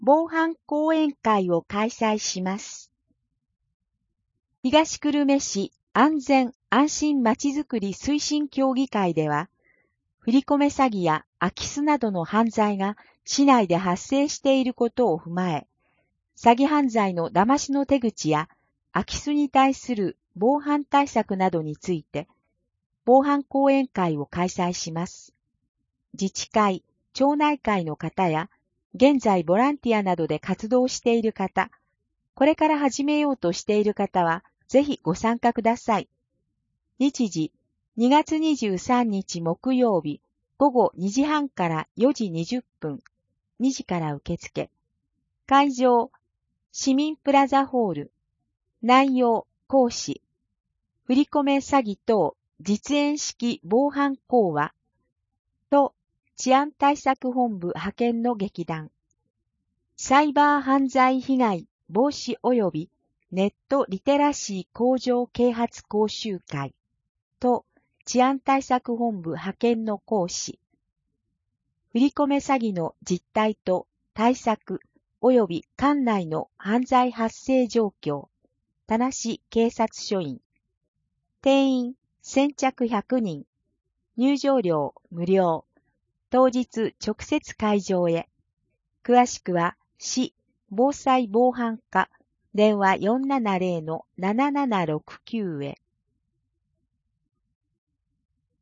防犯講演会を開催します。東久留米市安全安心まちづくり推進協議会では、振り込め詐欺や空き巣などの犯罪が市内で発生していることを踏まえ、詐欺犯罪の騙しの手口や空き巣に対する防犯対策などについて、防犯講演会を開催します。自治会、町内会の方や、現在ボランティアなどで活動している方、これから始めようとしている方は、ぜひご参加ください。日時、2月23日木曜日、午後2時半から4時20分、2時から受付。会場、市民プラザホール。内容、講師。振り込め詐欺等実演式防犯講話。と、治安対策本部派遣の劇団。サイバー犯罪被害防止及びネットリテラシー向上啓発講習会。と、治安対策本部派遣の講師。振り込め詐欺の実態と対策及び管内の犯罪発生状況。田無警察署員。定員先着100人。入場料無料。当日直接会場へ。詳しくは市防災防犯課電話470-7769へ。